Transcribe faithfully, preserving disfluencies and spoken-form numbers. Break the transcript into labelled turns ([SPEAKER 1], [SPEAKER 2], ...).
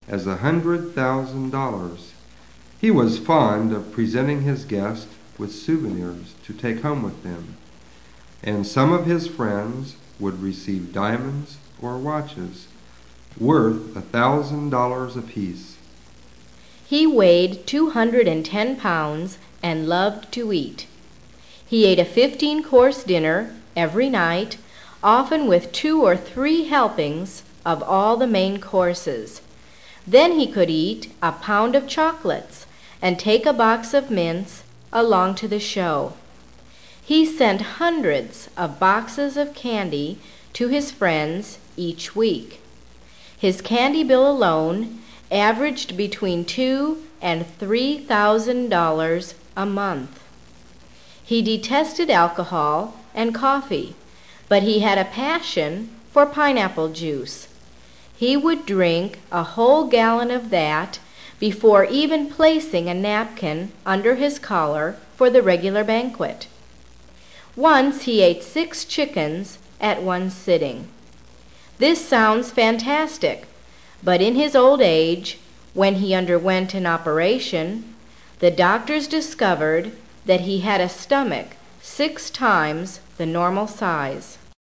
[SPEAKER 1] as a hundred thousand dollars. He was fond of presenting his guests with souvenirs to take home with them, and some of his friends would receive diamonds or watches worth a thousand dollars apiece.
[SPEAKER 2] He weighed two hundred and ten pounds and loved to eat. He ate a fifteen-course dinner every night, often with two or three helpings of all the main courses. Then he could eat a pound of chocolates and take a box of mints along to the show. He sent hundreds of boxes of candy to his friends each week. His candy bill alone averaged between two and three thousand dollars a month. He detested alcohol and coffee, but he had a passion for pineapple juice. He would drink a whole gallon of that before even placing a napkin under his collar for the regular banquet. Once he ate six chickens at one sitting. This sounds fantastic, but in his old age, when he underwent an operation, the doctors discovered that he had a stomach six times the normal size.